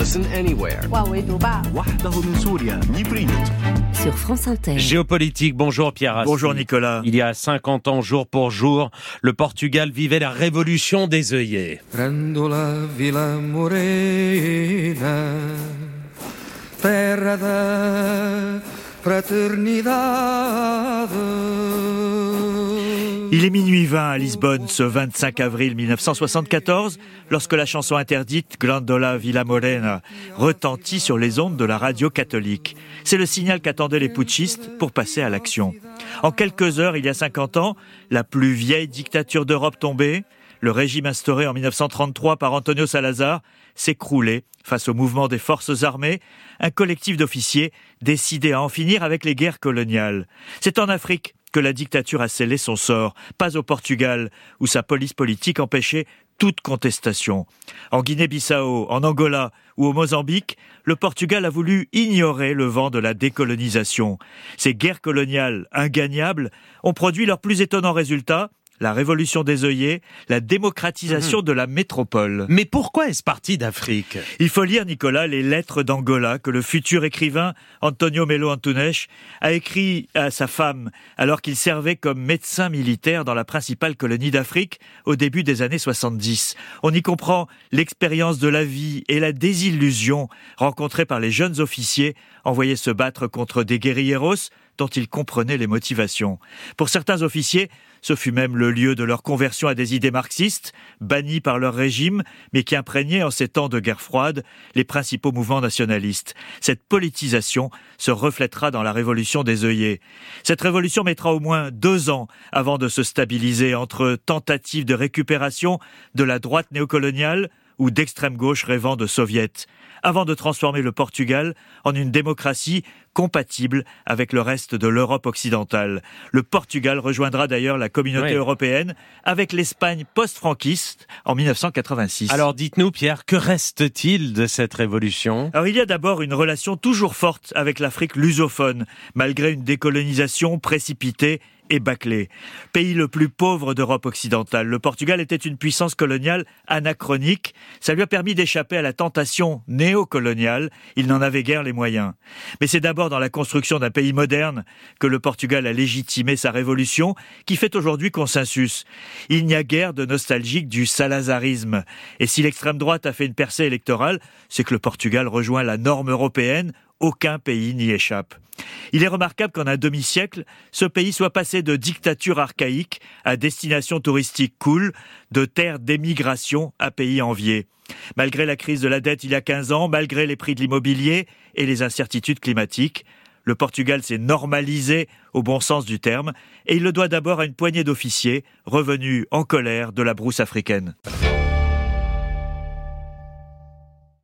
Listen anywhere. Sur France Inter. Géopolitique, bonjour Pierre Rassi. Bonjour Nicolas. Il y a 50 ans, jour pour jour, le Portugal vivait la révolution des œillets. Grandola Vila Morena, terra da fraternidade. Il est minuit 20 à Lisbonne ce 25 avril 1974 lorsque la chanson interdite Grandola Vila Morena retentit sur les ondes de la radio catholique. C'est le signal qu'attendaient les putschistes pour passer à l'action. En quelques heures, il y a 50 ans, la plus vieille dictature d'Europe tombée, le régime instauré en 1933 par Antonio Salazar s'écroulait face au mouvement des forces armées, un collectif d'officiers décidé à en finir avec les guerres coloniales. C'est en Afrique que la dictature a scellé son sort, pas au Portugal, où sa police politique empêchait toute contestation. En Guinée-Bissau, en Angola ou au Mozambique, le Portugal a voulu ignorer le vent de la décolonisation. Ces guerres coloniales ingagnables ont produit leur plus étonnant résultat, la révolution des œillets, la démocratisation de la métropole. Mais pourquoi est-ce parti d'Afrique ? Il faut lire, Nicolas, les lettres d'Angola que le futur écrivain Antonio Melo Antunes a écrit à sa femme alors qu'il servait comme médecin militaire dans la principale colonie d'Afrique au début des années 70. On y comprend l'expérience de la vie et la désillusion rencontrée par les jeunes officiers envoyés se battre contre des guérilleros dont ils comprenaient les motivations. Pour certains officiers, ce fut même le lieu de leur conversion à des idées marxistes, bannies par leur régime, mais qui imprégnaient en ces temps de guerre froide les principaux mouvements nationalistes. Cette politisation se reflètera dans la révolution des œillets. Cette révolution mettra au moins 2 ans avant de se stabiliser entre tentatives de récupération de la droite néocoloniale ou d'extrême gauche rêvant de soviets, avant de transformer le Portugal en une démocratie compatible avec le reste de l'Europe occidentale. Le Portugal rejoindra d'ailleurs la communauté européenne avec l'Espagne post-franquiste en 1986. Alors dites-nous Pierre, que reste-t-il de cette révolution ? Alors il y a d'abord une relation toujours forte avec l'Afrique lusophone, malgré une décolonisation précipitée et bâclé. Pays le plus pauvre d'Europe occidentale, le Portugal était une puissance coloniale anachronique. Ça lui a permis d'échapper à la tentation néocoloniale. Il n'en avait guère les moyens. Mais c'est d'abord dans la construction d'un pays moderne que le Portugal a légitimé sa révolution, qui fait aujourd'hui consensus. Il n'y a guère de nostalgique du salazarisme. Et si l'extrême droite a fait une percée électorale, c'est que le Portugal rejoint la norme européenne. Aucun pays n'y échappe. Il est remarquable qu'en un demi-siècle, ce pays soit passé de dictature archaïque à destination touristique cool, de terre d'émigration à pays envié. Malgré la crise de la dette il y a 15 ans, malgré les prix de l'immobilier et les incertitudes climatiques, le Portugal s'est normalisé au bon sens du terme et il le doit d'abord à une poignée d'officiers revenus en colère de la brousse africaine.